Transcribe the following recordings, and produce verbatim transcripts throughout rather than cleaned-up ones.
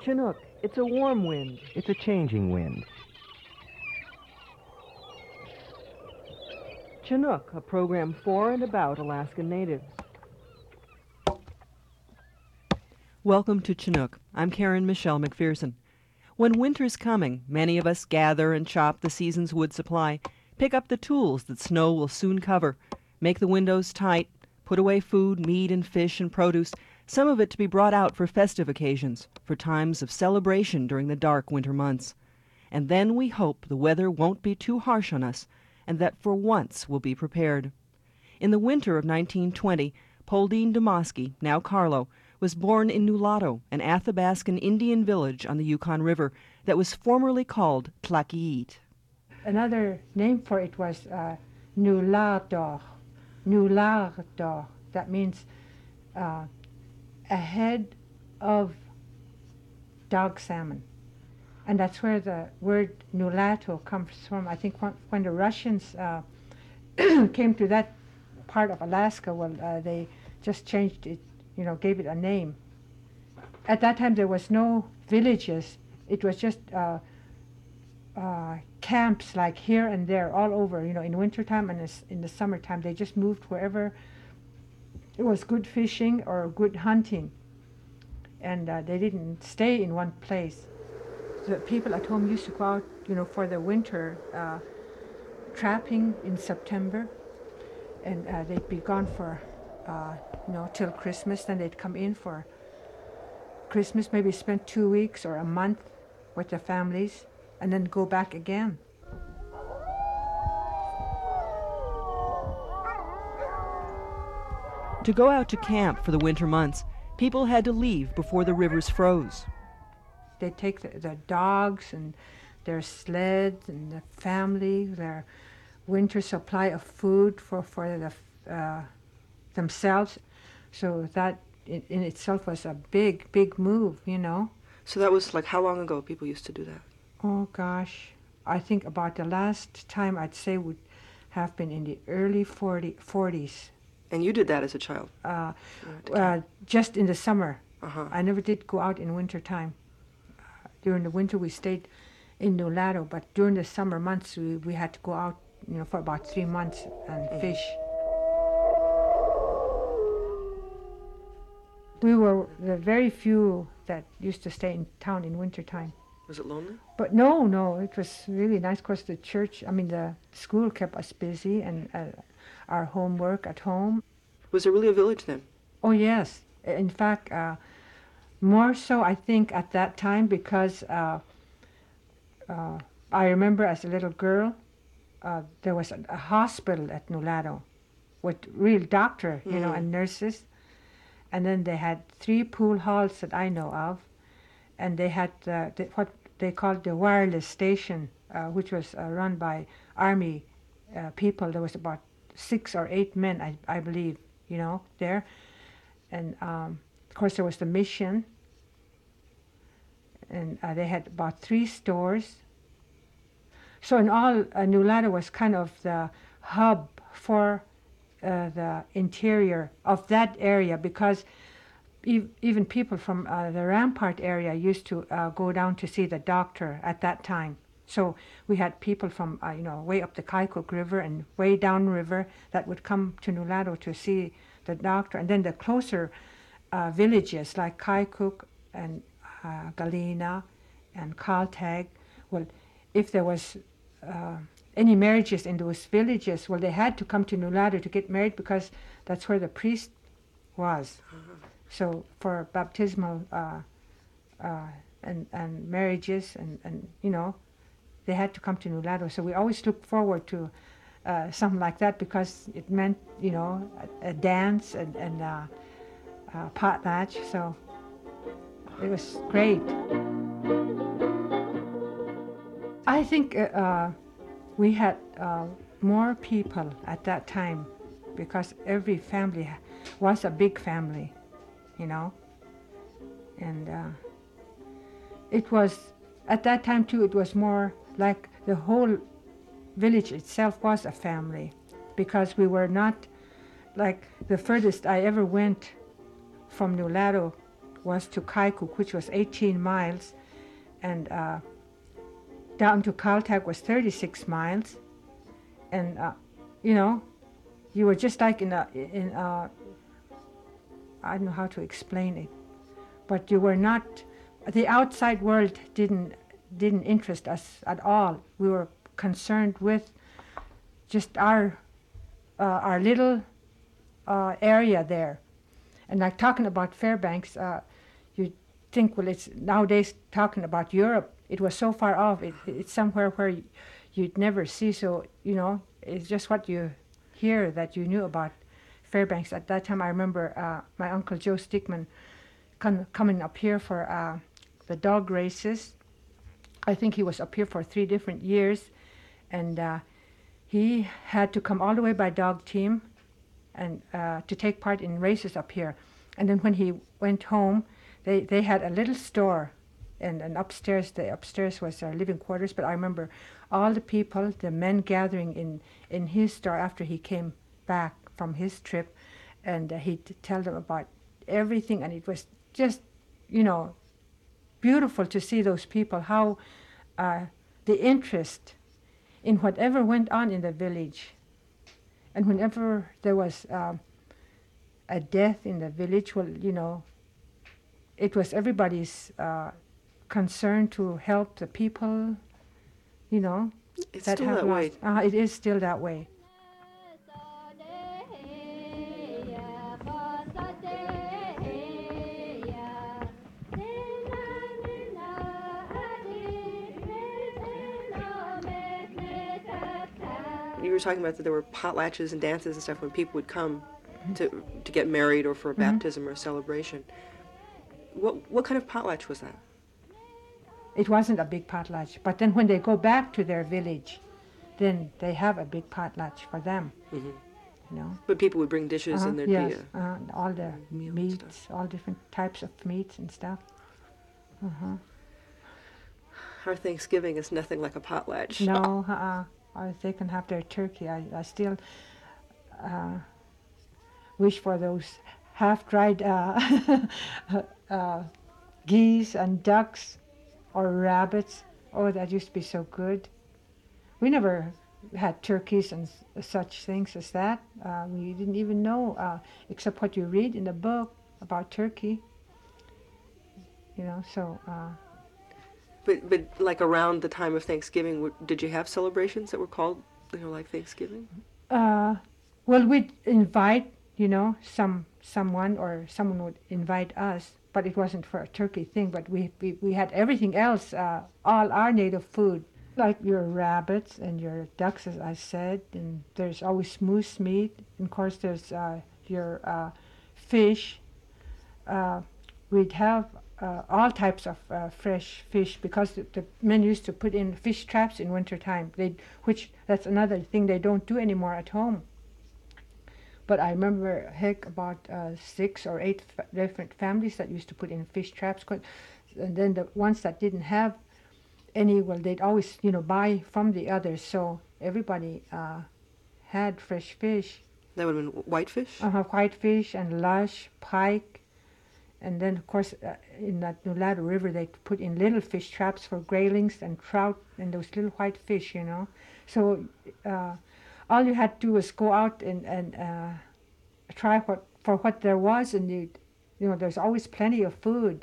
Chinook, it's a warm wind. It's a changing wind. Chinook, a program for and about Alaskan natives. Welcome to Chinook. I'm Karen Michelle McPherson. When winter's coming, many of us gather and chop the season's wood supply, pick up the tools that snow will soon cover, make the windows tight, put away food, meat and fish and produce, some of it to be brought out for festive occasions, for times of celebration during the dark winter months. And then we hope the weather won't be too harsh on us, and that for once we'll be prepared. In the winter of nineteen twenty, Poldine Demoski, now Carlo, was born in Nulato, an Athabascan Indian village on the Yukon River that was formerly called Tlakiit. Another name for it was uh, Nulardor. Nulardor. That means uh, a head of dog salmon. And that's where the word Nulato comes from. I think when, when the Russians uh, came to that part of Alaska, well, uh, they just changed it, you know, gave it a name. At that time, there was no villages. It was just uh, uh, camps like here and there all over, you know, in wintertime and in the summertime. They just moved wherever it was good fishing or good hunting. And uh, they didn't stay in one place. The people at home used to go out, you know, for the winter uh, trapping in September, and uh, they'd be gone for, uh, you know, till Christmas. Then they'd come in for Christmas, maybe spend two weeks or a month with their families, and then go back again. To go out to camp for the winter months, people had to leave before the rivers froze. They take the, the dogs and their sleds and the family, their winter supply of food for, for the, uh, themselves. So that in, in itself was a big, big move, you know. So that was like how long ago people used to do that? Oh gosh, I think about the last time I'd say would have been in the early forties. And you did that as a child? Uh, uh, just in the summer. Uh-huh. I never did go out in winter time. During the winter, we stayed in Nulato, but during the summer months, we, we had to go out, you know, for about three months and mm. fish. We were the very few that used to stay in town in winter time. Was it lonely? But no, no, it was really nice. Of course, the church, I mean, the school kept us busy, and uh, our homework at home. Was there really a village then? Oh, yes. In fact, uh, more so, I think, at that time, because uh, uh, I remember as a little girl, uh, there was a, a hospital at Nulato with real doctor, you mm. know, and nurses. And then they had three pool halls that I know of. And they had uh, the, what they called the wireless station, uh, which was uh, run by Army uh, people. There was about six or eight men, I, I believe, you know, there. And um, of course, there was the mission, and uh, they had about three stores. So in all, uh, Nulato was kind of the hub for uh, the interior of that area, because ev- even people from uh, the Rampart area used to uh, go down to see the doctor at that time. So we had people from, uh, you know, way up the Kaikuk River and way downriver that would come to Nulato to see the doctor. And then the closer uh, villages like Kaikuk and uh, Galena and Kaltag, well, if there was uh, any marriages in those villages, well, they had to come to Nulato to get married, because that's where the priest was. Uh-huh. So for baptismal uh, uh, and, and marriages and, and, you know, they had to come to Nulato. So we always looked forward to uh, something like that, because it meant, you know, a, a dance and, and uh, a potlatch. So it was great. I think uh, uh, we had uh, more people at that time, because every family was a big family, you know. And uh, it was, at that time too, it was more like the whole village itself was a family, because we were not, like, the furthest I ever went from Nulato was to Kaikuk, which was eighteen miles, and uh, down to Caltech was thirty-six miles, and uh, you know, you were just like in a in a, I don't know how to explain it, but you were not. The outside world didn't didn't interest us at all. We were concerned with just our uh, our little uh, area there. And like talking about Fairbanks, uh, you think, well, it's nowadays talking about Europe. It was so far off. It, it's somewhere where you, you'd never see. So, you know, it's just what you hear that you knew about Fairbanks. At that time, I remember uh, my Uncle Joe Stickman com- coming up here for uh, the dog races. I think he was up here for three different years. And uh, he had to come all the way by dog team and uh, to take part in races up here. And then when he went home, they, they had a little store, and, and upstairs, the upstairs was our living quarters, but I remember all the people, the men gathering in, in his store after he came back from his trip, and uh, he'd tell them about everything, and it was just, you know, beautiful to see those people, how uh, the interest in whatever went on in the village. And whenever there was uh, a death in the village, well, you know, it was everybody's uh, concern to help the people, you know. It's that still have that way. lost. Uh, it is still that way. You were talking about that there were potlatches and dances and stuff when people would come to to get married or for a baptism or a celebration. What what kind of potlatch was that? It wasn't a big potlatch, but then when they go back to their village, then they have a big potlatch for them. Mm-hmm. You know. But people would bring dishes Uh-huh, and there'd yes, be a uh, all the meal and meats, stuff. all different types of meats and stuff. Uh-huh. Our Thanksgiving is nothing like a potlatch. No, uh-uh. Or they can have their turkey. I, I still uh, wish for those half-dried uh, uh, geese and ducks or rabbits. Oh, that used to be so good. We never had turkeys and s- such things as that. Uh, we didn't even know, uh, except what you read in the book about turkey. You know, so... Uh, But but like around the time of Thanksgiving, w- did you have celebrations that were called, you know, like Thanksgiving? Uh, well, we'd invite, you know, some someone or someone would invite us, but it wasn't for a turkey thing. But we we, we had everything else, uh, all our native food, like your rabbits and your ducks, as I said. And there's always moose meat. And of course, there's uh, your uh, fish. Uh, we'd have uh, all types of uh, fresh fish because the, the men used to put in fish traps in wintertime, they, which that's another thing they don't do anymore at home. But I remember, heck, about uh, six or eight fa- different families that used to put in fish traps. 'Cause- and then the ones that didn't have any, well, they'd always, you know, buy from the others. So everybody uh, had fresh fish. That would have been whitefish? Uh, whitefish and lush, pike. And then, of course, uh, in that Nulado River, they put in little fish traps for graylings and trout and those little white fish, you know. So uh, all you had to do was go out and, and uh, try what for what there was, and you, you know, there's always plenty of food.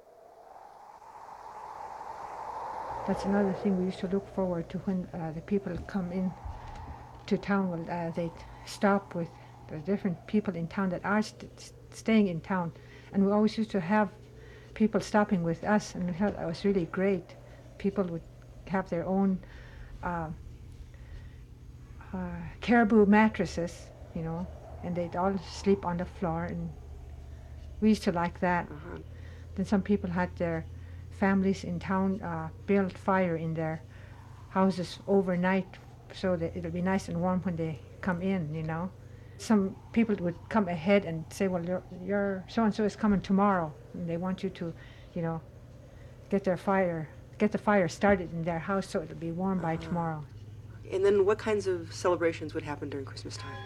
That's another thing we used to look forward to when uh, the people come in to town. Well, uh, they'd stop with the different people in town that are st- staying in town. And we always used to have people stopping with us, and we thought that was really great. People would have their own uh, uh, caribou mattresses, you know, and they'd all sleep on the floor, and we used to like that. Uh-huh. Then some people had their families in town uh, build fire in their houses overnight so that it'll be nice and warm when they come in, you know. Some people would come ahead and say, well, your, your so-and-so is coming tomorrow, and they want you to, you know, get their fire, get the fire started in their house so it'll be warm by Uh-huh. tomorrow. And then what kinds of celebrations would happen during Christmas time?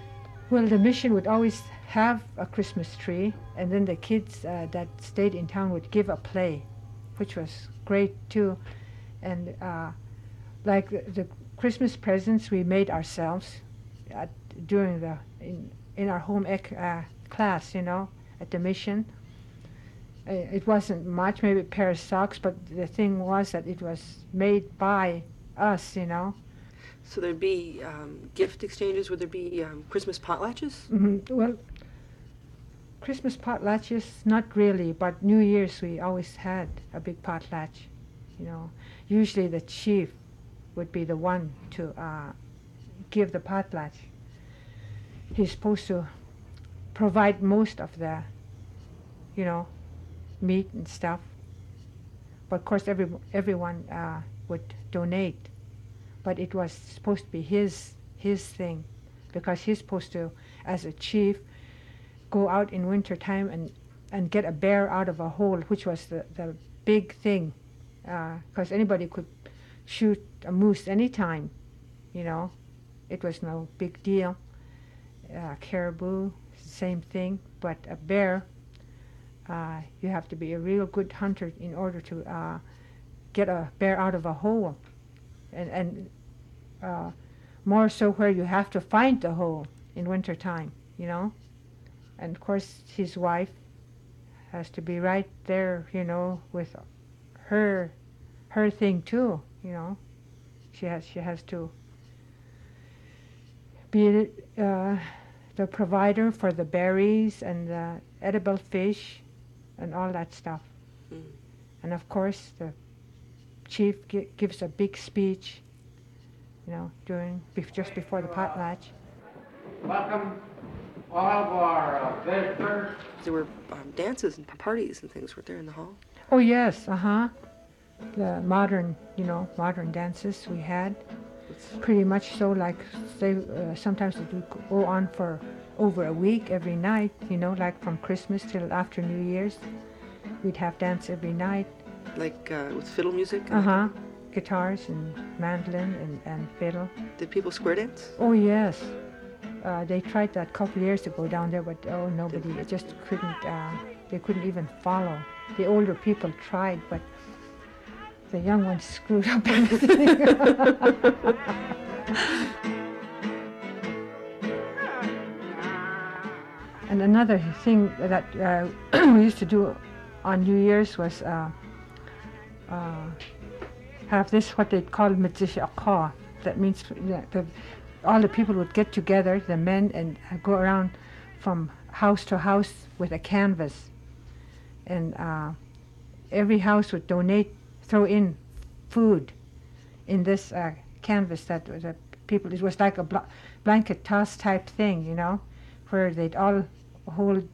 Well, the mission would always have a Christmas tree, and then the kids uh, that stayed in town would give a play, which was great too. And uh, like the, the Christmas presents we made ourselves at, during the in, in our home ec uh, class, you know, at the mission. Uh, it wasn't much, maybe a pair of socks, but the thing was that it was made by us, you know. So there'd be um, gift exchanges. Would there be um, Christmas potlatches? Mm-hmm. Well, Christmas potlatches, not really, but New Year's we always had a big potlatch, you know. Usually the chief would be the one to uh, give the potlatch. He's supposed to provide most of the, you know, meat and stuff. But of course every, everyone uh, would donate. But it was supposed to be his his thing, because he's supposed to, as a chief, go out in winter time and, and get a bear out of a hole, which was the, the big thing, because uh, anybody could shoot a moose anytime, you know. It was no big deal. Uh, caribou, same thing, but a bear, uh, you have to be a real good hunter in order to uh, get a bear out of a hole. And, and uh, more so where you have to find the hole in winter time, you know. And of course his wife has to be right there, you know, with her her thing too, you know. She has she has to be uh, the provider for the berries and the edible fish and all that stuff. Mm. And of course the chief gi gives a big speech, you know, during bef just before the potlatch. Welcome all of our uh, visitors. There were um, dances and parties and things, weren't there, in the hall? Oh yes, uh-huh. The modern, you know, modern dances we had. Pretty much so, like they uh, sometimes it would go on for over a week every night, you know, like from Christmas till after New Year's. We'd have dance every night. Like uh, with fiddle music? Uh-huh. Guitars and mandolin and, and fiddle. Did people square dance? Oh, yes. Uh, they tried that a couple years ago down there, but oh, nobody, it just couldn't, uh, they couldn't even follow. The older people tried, but the young ones screwed up everything. And another thing that uh, we used to do on New Year's was uh, uh, have this, what they call mitzish akha. That means the, the, all the people would get together, the men, and uh, go around from house to house with a canvas. And uh, every house would donate, throw in food in this uh, canvas that the people, it was like a bl blanket toss type thing, you know, where they'd all hold,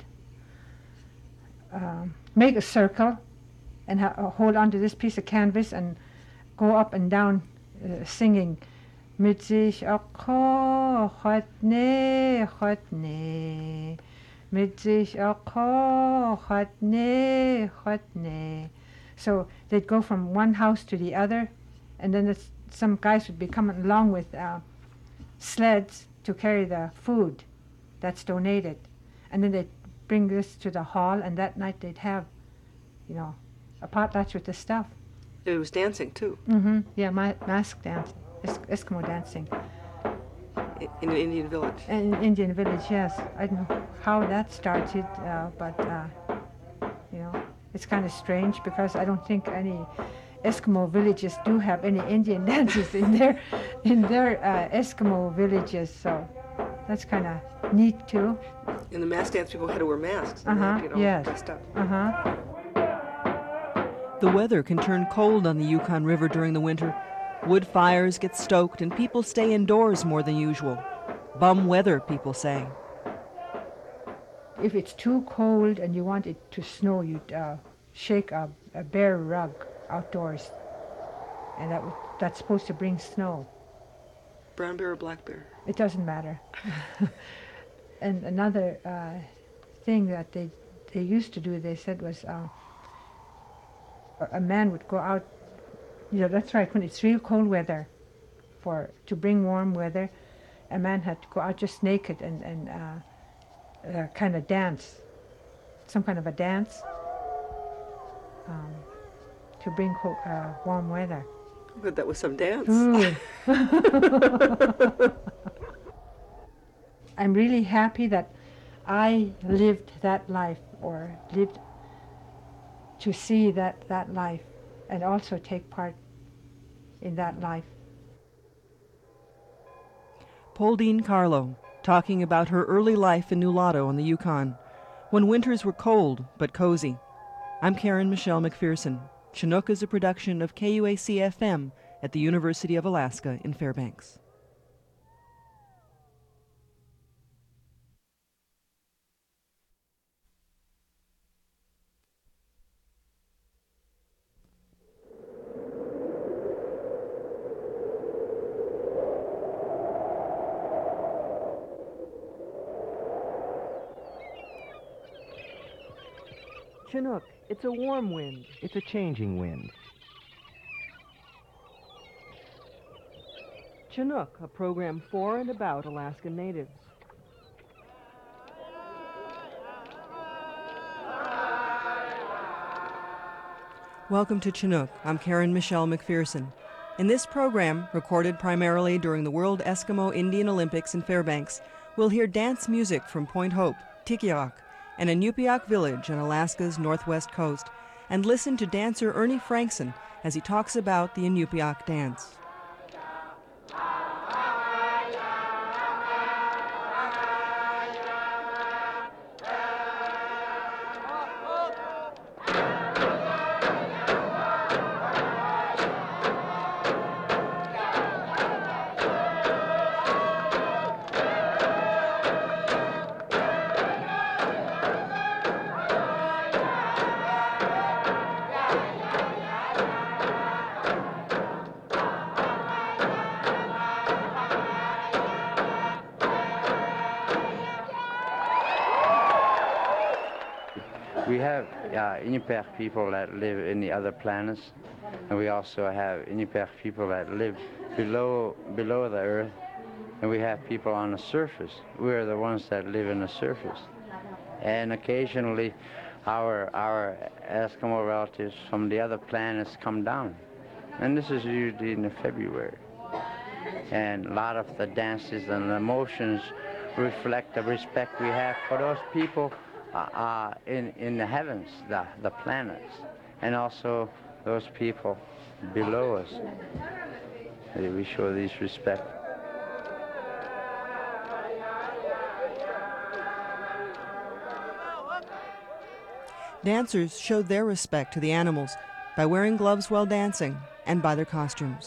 um, make a circle and ha hold onto this piece of canvas and go up and down uh, singing Mitzich akho chatne chatne Mitzich akho chatne chatne. So they'd go from one house to the other, and then it's, some guys would be coming along with uh, sleds to carry the food that's donated. And then they'd bring this to the hall, and that night they'd have, you know, a potlatch with the stuff. It was dancing, too. Mm-hmm. Yeah, ma mask dancing, es Eskimo dancing. I in an Indian village? In an Indian village, yes. I don't know how that started, uh, but, uh, you know, it's kind of strange because I don't think any Eskimo villages do have any Indian dances in their, in their uh, Eskimo villages, so that's kind of neat, too. In the mask dance, people had to wear masks. And Uh-huh, they had to get all yes. dressed up. Uh-huh. The weather can turn cold on the Yukon River during the winter. Wood fires get stoked and people stay indoors more than usual. Bum weather, people say. If it's too cold and you want it to snow, you'd uh, shake a, a bear rug outdoors, and that would, that's supposed to bring snow. Brown bear or black bear? It doesn't matter. And another uh, thing that they they used to do, they said, was uh, a, a man would go out. You know, that's right, when it's real cold weather, for to bring warm weather, a man had to go out just naked and, and uh, uh, kind of dance, some kind of a dance um, to bring co- uh, warm weather. But that was some dance. Ooh. I'm really happy that I lived that life, or lived to see that, that life, and also take part in that life. Pauldine Carlo, talking about her early life in Nulato on the Yukon, when winters were cold but cozy. I'm Karen Michelle McPherson. Chinook is a production of K U A C F M at the University of Alaska in Fairbanks. Chinook, it's a warm wind. It's a changing wind. Chinook, a program for and about Alaskan natives. Welcome to Chinook. I'm Karen Michelle McPherson. In this program, recorded primarily during the World Eskimo Indian Olympics in Fairbanks, we'll hear dance music from Point Hope, Tikyaak, and Inupiaq village on Alaska's northwest coast, and listen to dancer Ernie Frankson as he talks about the Inupiaq dance. We have uh, Inupiaq people that live in the other planets, and we also have Inupiaq people that live below below the earth, and we have people on the surface. We're the ones that live in the surface. And occasionally our, our Eskimo relatives from the other planets come down. And this is usually in February. And a lot of the dances and the emotions reflect the respect we have for those people Uh, uh, in, in the heavens, the, the planets, and also those people below us. We show this respect. Dancers showed their respect to the animals by wearing gloves while dancing and by their costumes.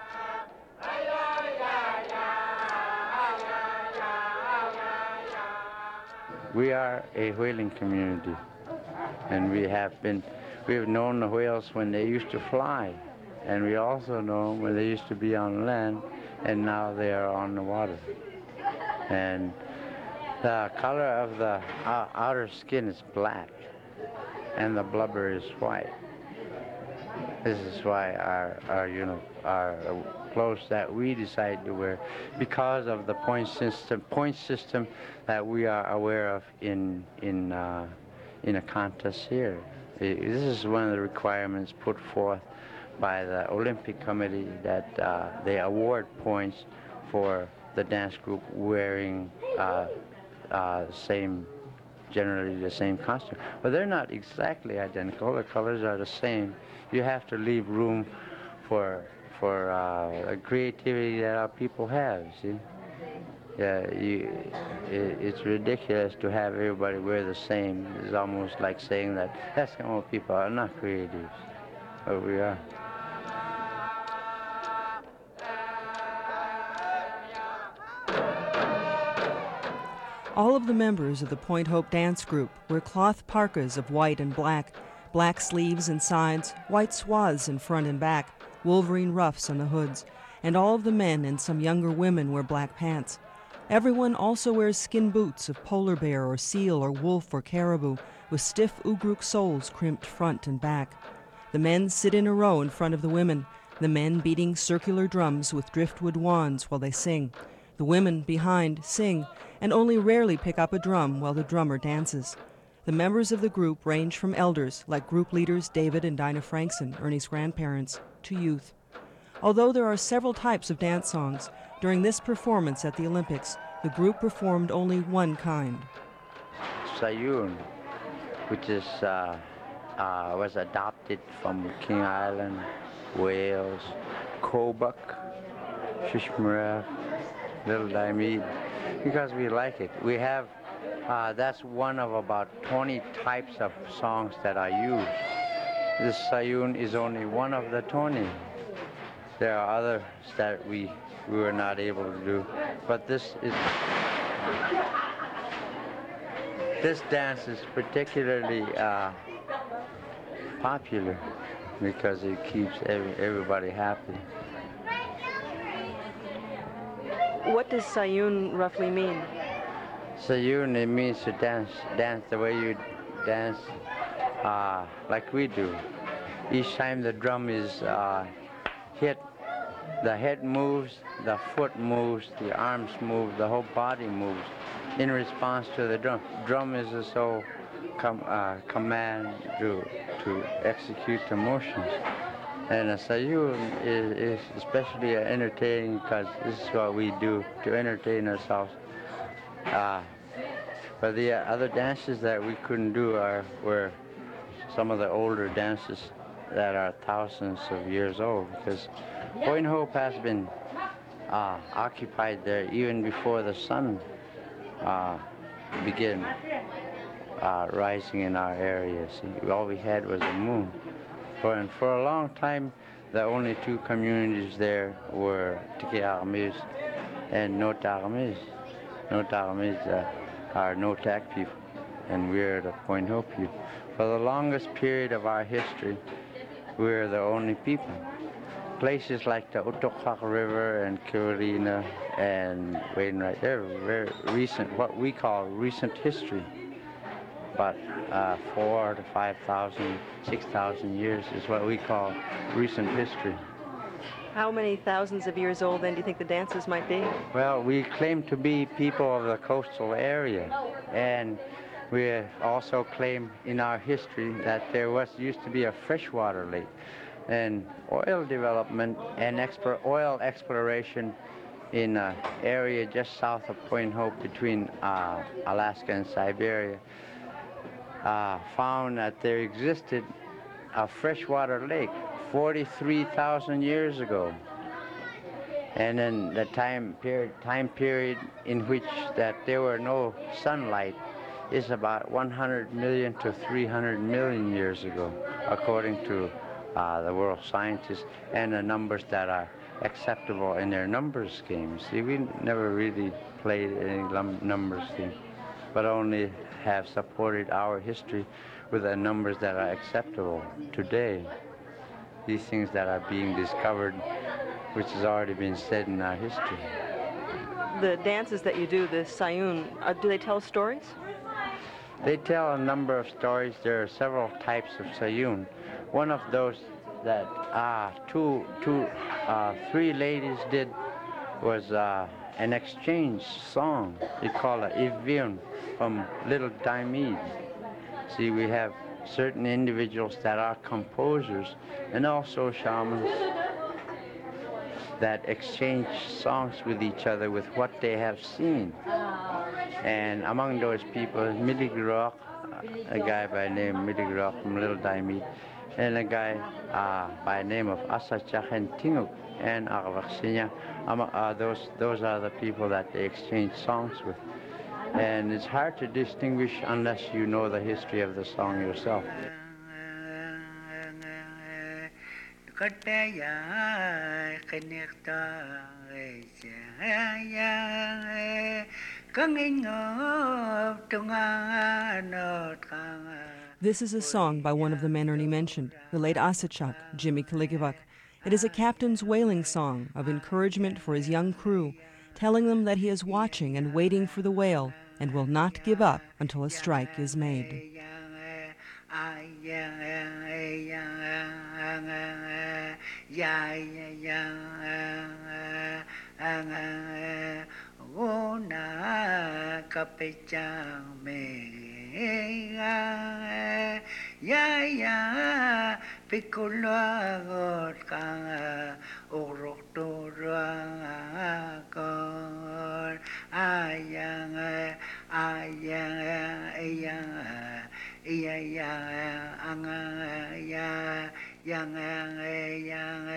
We are a whaling community, and we have been, we have known the whales when they used to fly, and we also know when they used to be on land, and now they are on the water. And the color of the uh, outer skin is black, and the blubber is white. This is why our, our, you know, our clothes that we decide to wear, because of the point system, point system that we are aware of in in uh, in a contest here. It, this is one of the requirements put forth by the Olympic Committee, that uh, they award points for the dance group wearing uh, uh, same, generally the same costume. But they're not exactly identical. The colors are the same. You have to leave room for for uh, a creativity that our people have, see? Yeah, you, it, it's ridiculous to have everybody wear the same. It's almost like saying that Eskimo people are not creative, but we are. All of the members of the Point Hope dance group wear cloth parkas of white and black, black sleeves and sides, white swaths in front and back, wolverine ruffs on the hoods, and all of the men and some younger women wear black pants. Everyone also wears skin boots of polar bear or seal or wolf or caribou, with stiff ugruk soles crimped front and back. The men sit in a row in front of the women, the men beating circular drums with driftwood wands while they sing. The women behind sing and only rarely pick up a drum while the drummer dances. The members of the group range from elders like group leaders David and Dinah Frankson, Ernie's grandparents, to youth. Although there are several types of dance songs, during this performance at the Olympics, the group performed only one kind. Sayun, which is uh, uh, was adopted from King Island, Wales, Kobuk, Shishmaref, Little Diomede, because we like it. We have, uh, that's one of about twenty types of songs that are used. This Sayun is only one of the twenty. There are others that we, we were not able to do, but this is, this dance is particularly uh, popular because it keeps every, everybody happy. What does Sayun roughly mean? Sayun, it means to dance, dance the way you dance, uh, like we do. Each time the drum is uh, hit, the head moves, the foot moves, the arms move, the whole body moves in response to the drum. Drum is a sole com uh, command to, to execute the motions. And a Sayun is, is especially entertaining because this is what we do to entertain ourselves. Uh, but the other dances that we couldn't do are were some of the older dances that are thousands of years old, because Point Hope has been uh, occupied there even before the sun uh, began uh, rising in our area. See, all we had was the moon. For, and for a long time, the only two communities there were Tiki-Aramis and Notarmis. Notarmis uh, are Notak people, and we're the Point Hope people. For the longest period of our history, we're the only people. Places like the Otoqua River and Carolina and Wainwright, they're very recent, what we call recent history. But uh, four to five thousand, six thousand years is what we call recent history. How many thousands of years old then do you think the dances might be? Well, we claim to be people of the coastal area, and we also claim in our history that there was used to be a freshwater lake, and oil development and explore, oil exploration in an area just south of Point Hope between uh, Alaska and Siberia uh, found that there existed a freshwater lake forty-three thousand years ago. And then the time period, time period in which that there were no sunlight is about one hundred million to three hundred million years ago, according to uh, the world scientists and the numbers that are acceptable in their numbers scheme. See, we never really played any numbers scheme, but only have supported our history with the numbers that are acceptable today. These things that are being discovered, which has already been said in our history. The dances that you do, the Sayun, uh, do they tell stories? They tell a number of stories. There are several types of Sayun. One of those that uh, two, two, uh, three ladies did was uh, an exchange song. They call it Ivion from Little Diomede. See, we have certain individuals that are composers and also shamans that exchange songs with each other with what they have seen. And among those people is Midigrok, a guy by the name of Midigrok from Little Diomede, and a guy uh, by the name of Asachachentinguk and Arvaxinya. Um, uh, those, those are the people that they exchange songs with. And it's hard to distinguish unless you know the history of the song yourself. This is a song by one of the men Ernie mentioned, the late Asachak, Jimmy Kaligivak. It is a captain's whaling song of encouragement for his young crew, telling them that he is watching and waiting for the whale and will not give up until a strike is made. kapecha mega ya ya piccolo agorca orotoroa con ayang ayang ayang iya ya ang ya yang yang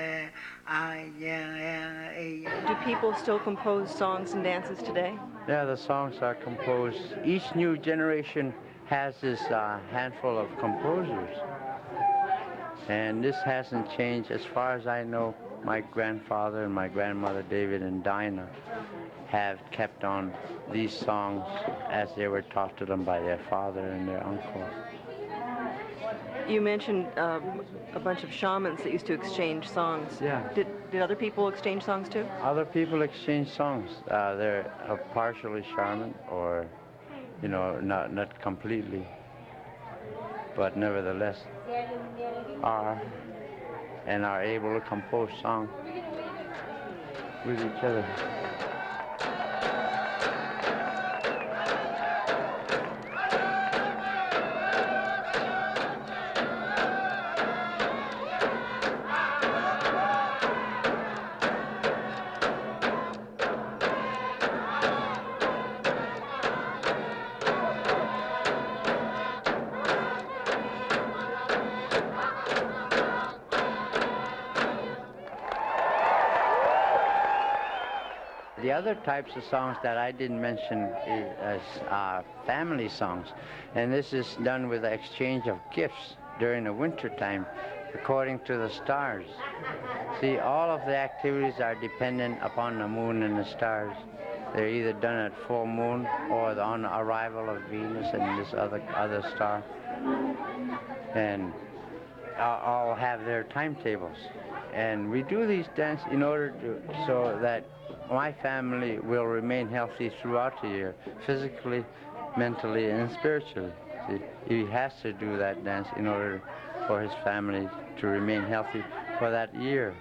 ayang. Do people still compose songs and dances today? Yeah, the songs are composed. Each new generation has this uh, handful of composers. And this hasn't changed. As far as I know, my grandfather and my grandmother, David and Dinah, have kept on these songs as they were taught to them by their father and their uncle. You mentioned um, a bunch of shamans that used to exchange songs. Yeah. Did, did other people exchange songs too? Other people exchange songs. Uh, they're uh, partially shaman, or, you know, not not completely, but nevertheless are and are able to compose songs with each other. The other types of songs that I didn't mention is as uh, family songs, and this is done with the exchange of gifts during the winter time, according to the stars. See, all of the activities are dependent upon the moon and the stars. They're either done at full moon or on the arrival of Venus and this other other star, and uh, all have their timetables. And we do these dances in order to so that my family will remain healthy throughout the year, physically, mentally, and spiritually. See, he has to do that dance in order for his family to remain healthy for that year.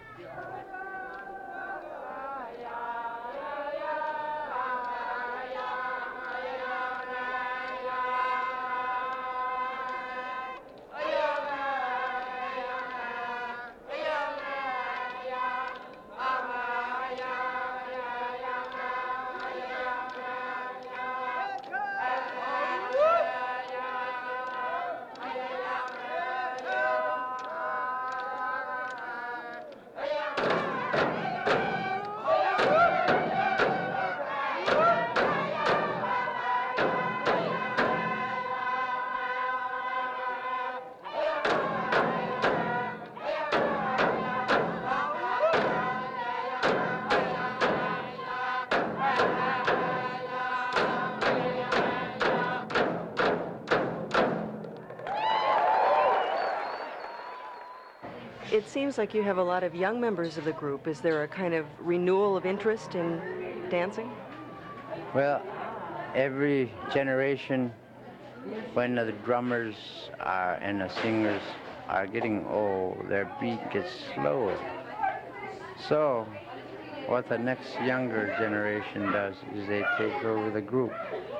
It seems like you have a lot of young members of the group. Is there a kind of renewal of interest in dancing? Well, every generation, when the drummers are and the singers are getting old, their beat gets slower. So what the next younger generation does is they take over the group.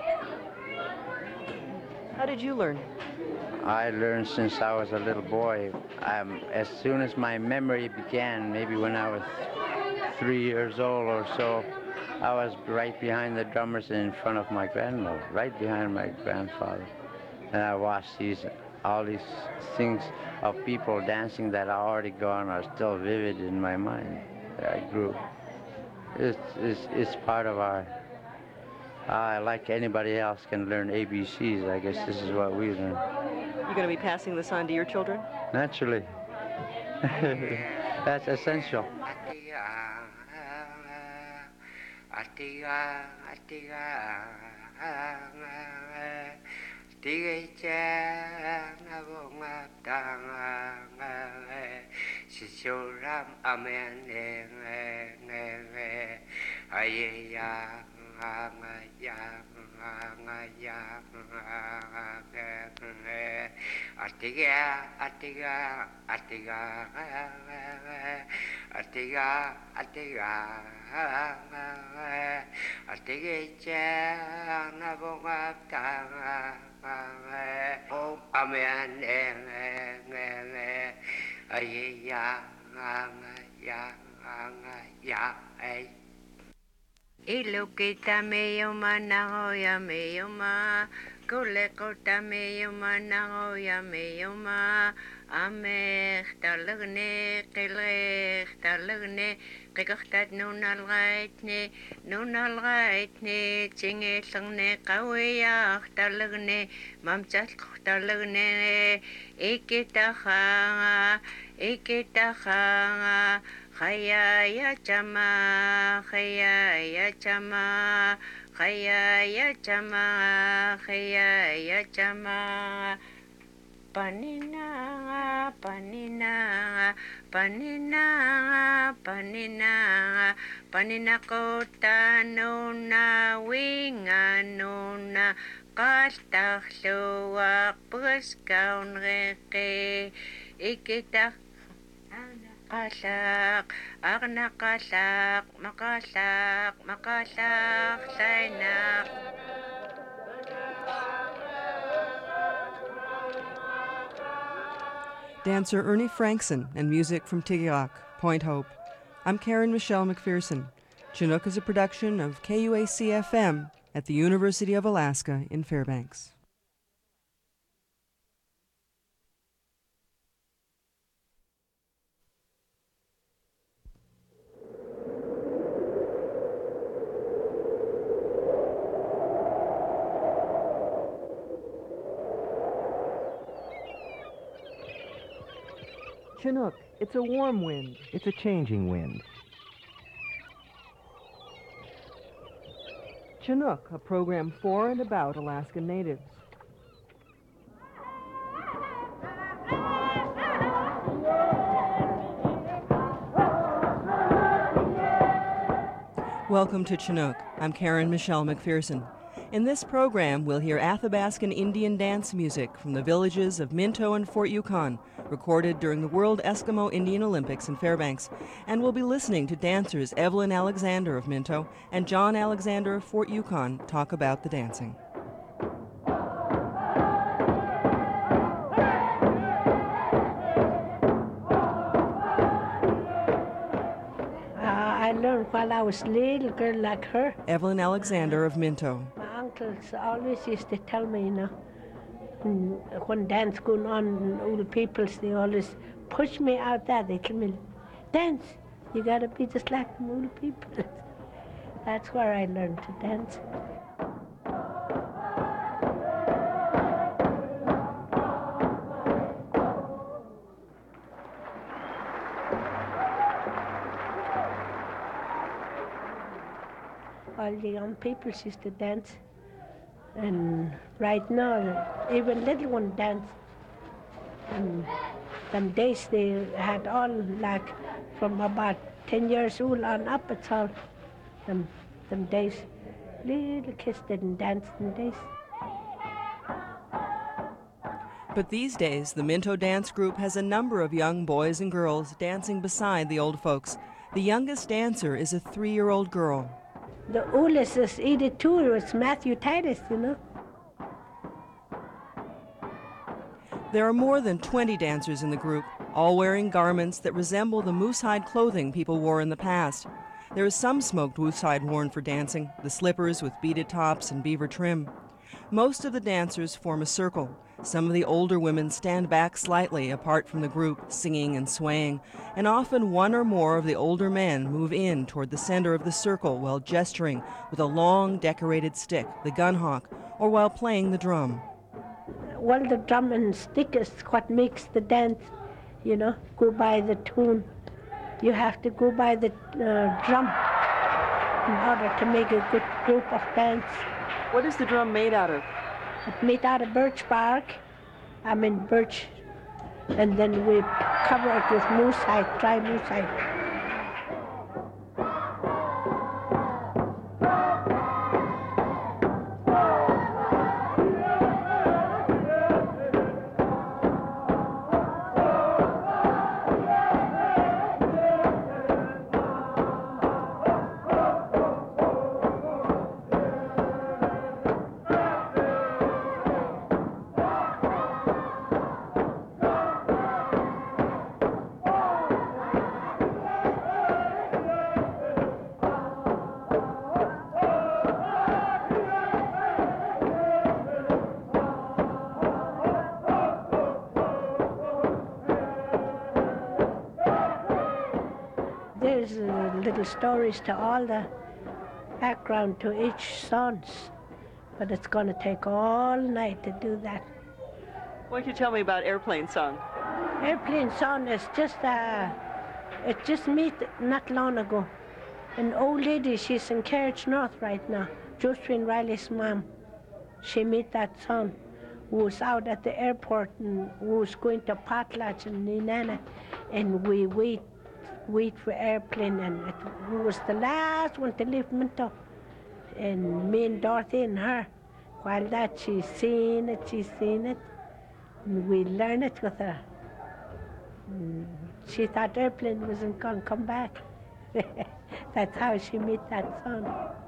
How did you learn? I learned since I was a little boy. Um, as soon as my memory began, maybe when I was three years old or so, I was right behind the drummers and in front of my grandmother, right behind my grandfather. And I watched these, all these things of people dancing that are already gone are still vivid in my mind. I grew. It's, it's, it's part of our, uh, like anybody else can learn A B Cs, I guess this is what we learn. You going to be passing this on to your children? Naturally. That's essential. Atiga, atiga, atiga, Atiga, atiga, atiga, na bunga tanga, oh, amen, ay, ya, ya, ya, ay. Ilukita meyoma nagoya meyoma, kulekota meyoma nagoya meyoma, amech talagne, kilech talagne, kikachtat nunalgaitne, nunalgaitne, chingelangne, kawiyak talagne, mamchat talagne, ikitaha, ikitaha, Khaya ya chama, khaya ya chama, khaya ya chama, khaya ya chama. Panina, panina, panina, panina, panina kota nuna winga nuna, kaltach luwak puskaun reke, ikitach. Makalak, agnakalak, makalak, makalak, saynak. Dancer Ernie Frankson and music from Tigirac, Point Hope. I'm Karen Michelle McPherson. Chinook is a production of K U A C F M at the University of Alaska in Fairbanks. Chinook, it's a warm wind. It's a changing wind. Chinook, a program for and about Alaskan natives. Welcome to Chinook. I'm Karen Michelle McPherson. In this program, we'll hear Athabascan Indian dance music from the villages of Minto and Fort Yukon, recorded during the World Eskimo Indian Olympics in Fairbanks. And we'll be listening to dancers Evelyn Alexander of Minto and John Alexander of Fort Yukon talk about the dancing. I learned while I was a little girl like her. Evelyn Alexander of Minto. My uncles always used to tell me, you know, when dance going on in old peoples, they always push me out there. They tell me, dance, you gotta be just like the old people. That's where I learned to dance. All the young people used to dance, and right now even little one dance. And them days they had all like from about ten years old on up. It's all them them days. Little kids didn't dance them days. But these days, the Minto Dance Group has a number of young boys and girls dancing beside the old folks. The youngest dancer is a three-year-old girl. The oldest is eighty-two, it's Matthew Titus, you know. There are more than twenty dancers in the group, all wearing garments that resemble the moose-hide clothing people wore in the past. There is some smoked moose-hide worn for dancing, the slippers with beaded tops and beaver trim. Most of the dancers form a circle. Some of the older women stand back slightly apart from the group, singing and swaying, and often one or more of the older men move in toward the center of the circle while gesturing with a long decorated stick, the gunhawk, or while playing the drum. Well, the drum and stick is what makes the dance, you know, go by the tune. You have to go by the uh, drum in order to make a good group of dance. What is the drum made out of? It's made out of birch bark, I mean birch, and then we cover it with moose hide, dry moose hide. little stories to all the background to each songs. But it's going to take all night to do that. Why don't you tell me about Airplane Song? Airplane Song is just, uh, it just meet not long ago. An old lady, she's in Carriage North right now, Josephine Riley's mom. She met that son who was out at the airport and who was going to Potlatch and Nenana, and we wait, wait for airplane, and it was the last one to leave Minto. And me and Dorothy and her, while that she's seen it, she's seen it, and we learn it with her. And she thought airplane wasn't going to come back. That's how she met that son.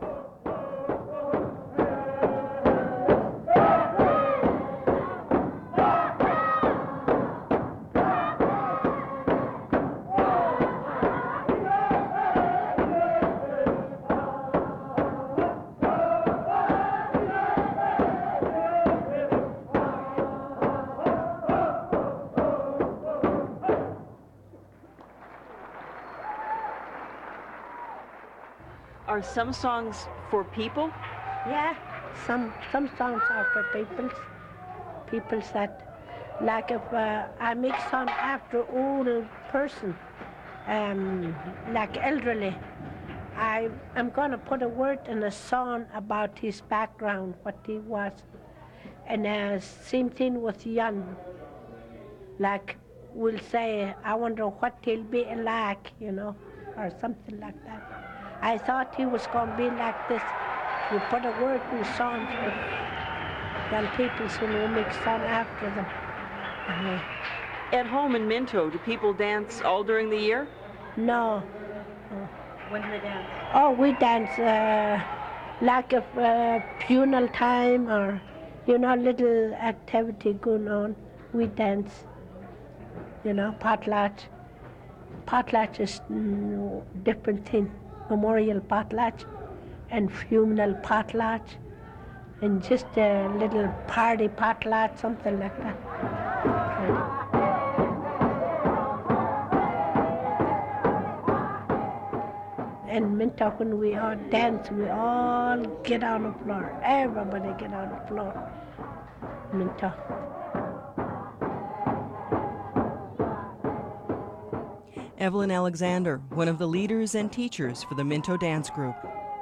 Are some songs for people? Yeah, some some songs are for peoples, peoples that, like if uh, I make song after old person, um, like elderly, I am gonna put a word in a song about his background, what he was, and uh, same thing with young. Like we'll say, I wonder what he'll be like, you know, or something like that. I thought he was going to be like this. We put a word in songs with young people, so we'll make song after them. Uh, At home in Minto, do people dance all during the year? no. When do they dance? Oh, we dance uh, like if uh, funeral time or, you know, little activity going on. We dance, you know, potlatch. Potlatch is mm, different thing. Memorial potlatch and funeral potlatch and just a little party potlatch, something like that. And Minto, when we all dance, we all get on the floor. Everybody get on the floor. Minto. Evelyn Alexander, one of the leaders and teachers for the Minto Dance Group.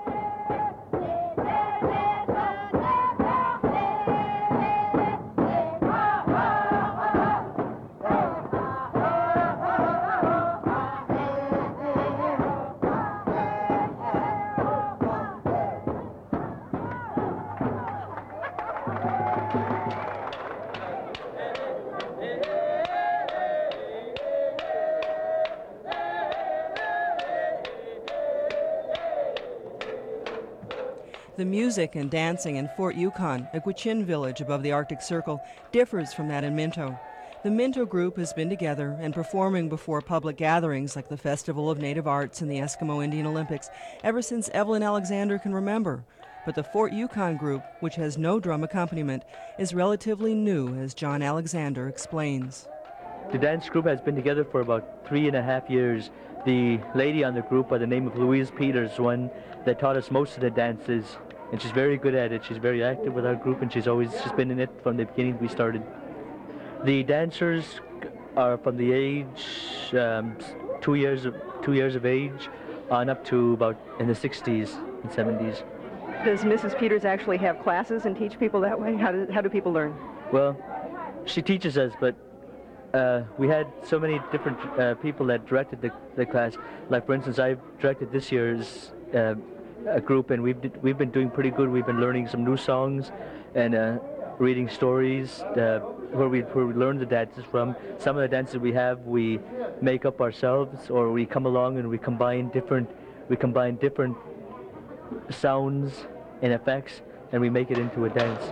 The music and dancing in Fort Yukon, a Gwich'in village above the Arctic Circle, differs from that in Minto. The Minto group has been together and performing before public gatherings like the Festival of Native Arts and the Eskimo Indian Olympics ever since Evelyn Alexander can remember. But the Fort Yukon group, which has no drum accompaniment, is relatively new, as John Alexander explains. The dance group has been together for about three and a half years. The lady on the group by the name of Louise Peters, one that taught us most of the dances, and she's very good at it. She's very active with our group, and she's always just been in it from the beginning we started. The dancers are from the age um, two years of two years of age on up to about in the sixties and seventies. Does Missus Peters actually have classes and teach people that way? How do, how do people learn? Well, she teaches us, but uh, we had so many different uh, people that directed the, the class. Like, for instance, I've directed this year's uh, a group, and we've did, we've been doing pretty good. We've been learning some new songs and uh, reading stories uh, where we where we learn the dances from. Some of the dances we have we make up ourselves, or we come along and we combine different we combine different sounds and effects, and we make it into a dance.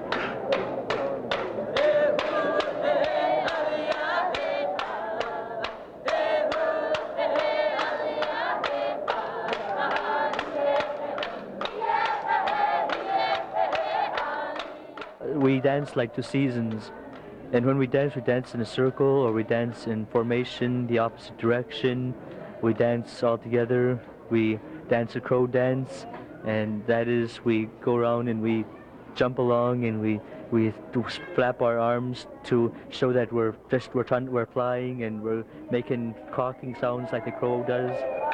We dance like two seasons, and when we dance, we dance in a circle, or we dance in formation, the opposite direction. We dance all together, we dance a crow dance, and that is we go around and we jump along and we we do flap our arms to show that we're just we're trying we're flying and we're making cocking sounds like the crow does.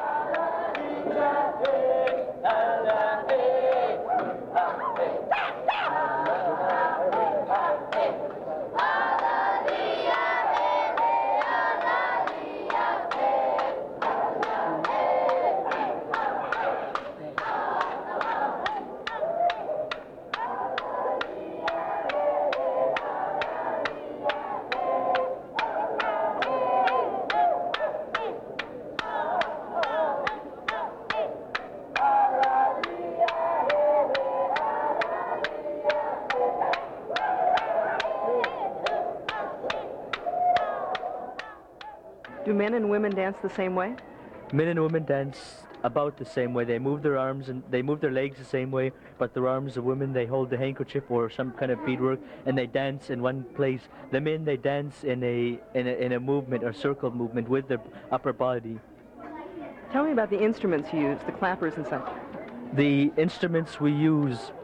Do men and women dance the same way? Men and women dance about the same way. They move their arms and they move their legs the same way, but their arms of women, they hold the handkerchief or some kind of beadwork, and they dance in one place. The men, they dance in a in a, in a movement or circle movement with their upper body. Tell me about the instruments you use, the clappers and such. The instruments we use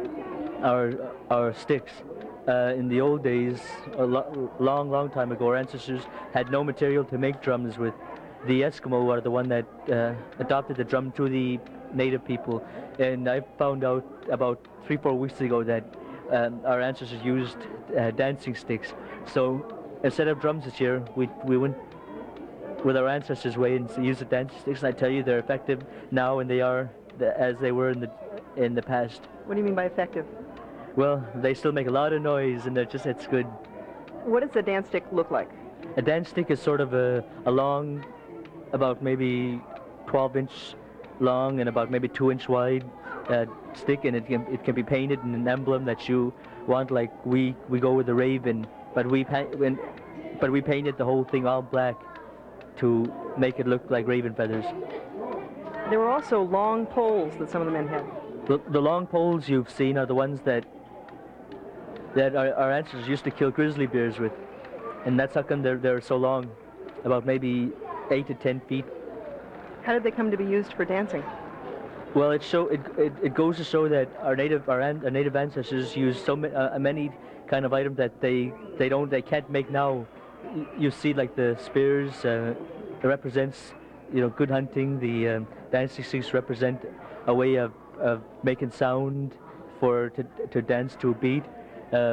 are are sticks. Uh, in the old days, a lo long, long time ago, our ancestors had no material to make drums with. The Eskimo are the one that uh, adopted the drum to the native people, and I found out about three, four weeks ago that um, our ancestors used uh, dancing sticks. So instead of drums this year, we we went with our ancestors' way and used the dancing sticks. And I tell you, they're effective now, and they are the, as they were in the in the past. What do you mean by effective? Well, they still make a lot of noise, and they're just, it's good. What does a dance stick look like? A dance stick is sort of a, a long, about maybe twelve inch long and about maybe two inch wide uh, stick, and it can, it can be painted in an emblem that you want. Like we, we go with the raven, but we, pa when, but we painted the whole thing all black to make it look like raven feathers. There were also long poles that some of the men had. The, the long poles you've seen are the ones that that our, our ancestors used to kill grizzly bears with, and that's how come they're, they're so long, about maybe eight to ten feet. How did they come to be used for dancing? Well, it show it, it, it goes to show that our native our, an, our native ancestors used so ma uh, many kind of items that they they don't they can't make now. You see, like the spears, uh, it represents, you know, good hunting. The um, dancing sticks represent a way of of making sound for to to dance to a beat. Uh,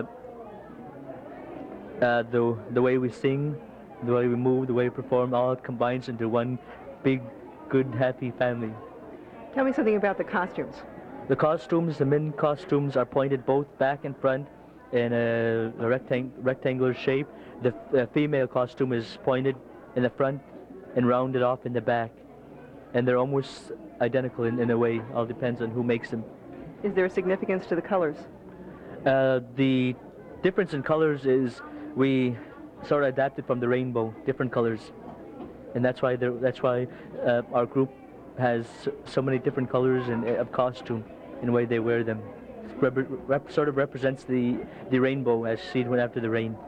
uh, the the way we sing, the way we move, the way we perform, all combines into one big, good, happy family. Tell me something about the costumes. The costumes, the men costumes, are pointed both back and front in a, a rectang rectangular shape. The uh, female costume is pointed in the front and rounded off in the back, and they're almost identical in, in a way. All depends on who makes them. Is there a significance to the colors? Uh, the difference in colors is we sort of adapted from the rainbow, different colors, and that's why that's why uh, our group has so many different colors and of costume in the way they wear them. Rep rep sort of represents the the rainbow as seen after the rain.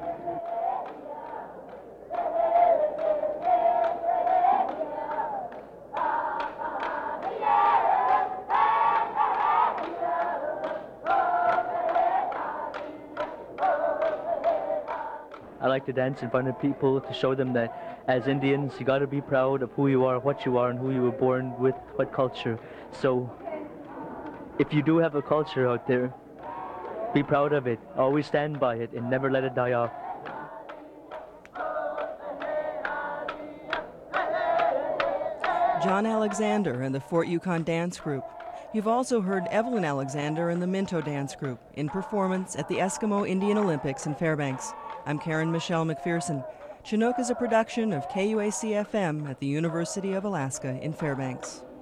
I like to dance in front of people to show them that as Indians, you got to be proud of who you are, what you are, and who you were born with, what culture. So if you do have a culture out there, be proud of it. Always stand by it and never let it die off. John Alexander and the Fort Yukon Dance Group. You've also heard Evelyn Alexander and the Minto Dance Group in performance at the Eskimo Indian Olympics in Fairbanks. I'm Karen Michelle McPherson. Chinook is a production of K U A C F M at the University of Alaska in Fairbanks.